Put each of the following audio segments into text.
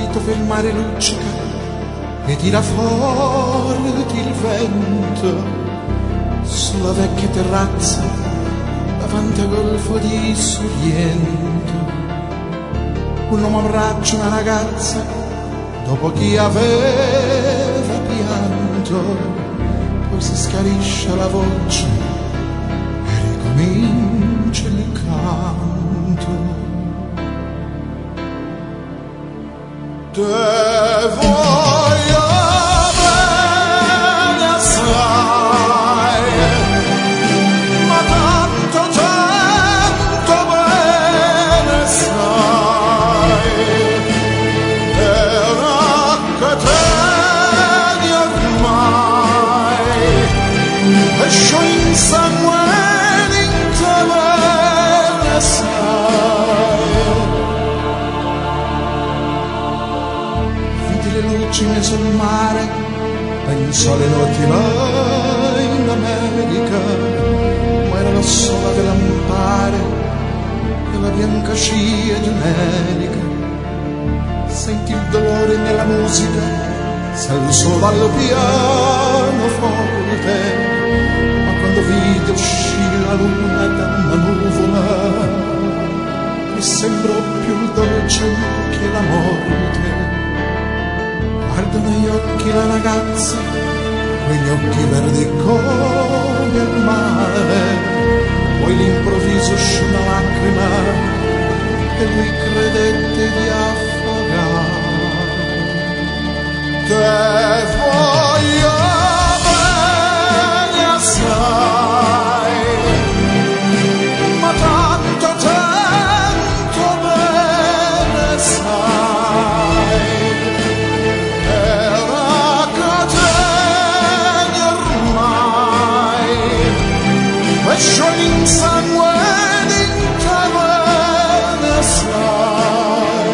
partito per il mare luccica e tira forti il vento sulla vecchia terrazza davanti al golfo di Sorrento. Un uomo abbraccia una ragazza dopo chi aveva pianto, poi si schiarisce la voce e ricomincia il canto. Te voglio bene assai, ma tanto bene sai, era che te ormai e scio in sangue in te bene sai. Le lucine sul mare, pensò alle notti là in America, ma era la sola che lampare e la bianca scia di un'elica. Sentì il dolore nella musica, s'alzò dal pianoforte, ma quando vide uscire la luna da una nuvola, mi sembrò più dolce che la morte. Guardo negli occhi la ragazza, quegli occhi verdi come il mare, poi all'improvviso uscì una lacrima e lui credette di affogare. Te voglio bene assai, ma tanto bene sai. Scio in sangue in te bene sai.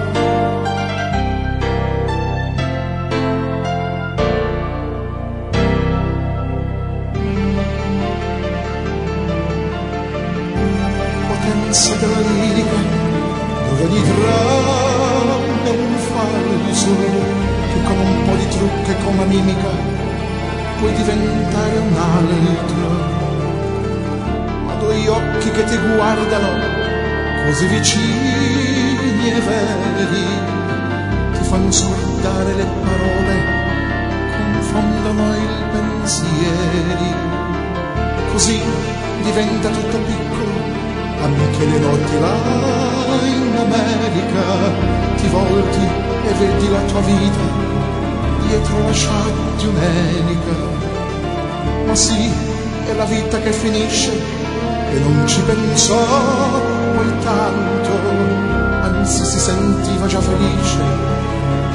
Potenza della lirica, dove ogni dramma è un falso, che con un po' di trucco e con la mimica puoi diventare un altro. Due occhi che ti guardano così vicini e veri, ti fanno scordare le parole, confondono i pensieri. Così diventa tutto piccolo, anche le notti là in America. Ti volti e vedi la tua vita dietro la sciarpa di un'elica. Ma sì, è la vita che finisce e non ci pensò poi tanto, anzi si sentiva già felice